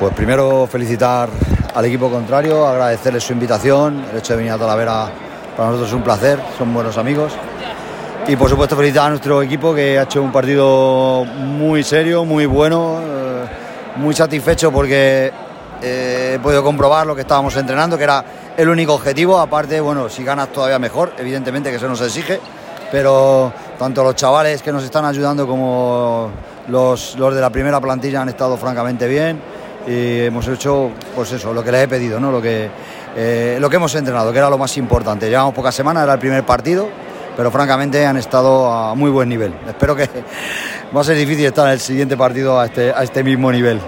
Pues primero felicitar al equipo contrario, agradecerles su invitación, el hecho de venir a Talavera para nosotros es un placer, son buenos amigos. Y por supuesto felicitar a nuestro equipo que ha hecho un partido muy serio, muy bueno, muy satisfecho porque he podido comprobar lo que estábamos entrenando, que era el único objetivo. Aparte, bueno, si ganas todavía mejor, evidentemente que se nos exige, pero tanto los chavales que nos están ayudando como los de la primera plantilla han estado francamente bien. Y hemos hecho, pues eso, lo que les he pedido, ¿no? Lo que hemos entrenado, que era lo más importante. Llevamos pocas semanas, era el primer partido, pero francamente han estado a muy buen nivel. Espero que va a ser difícil estar en el siguiente partido a este mismo nivel.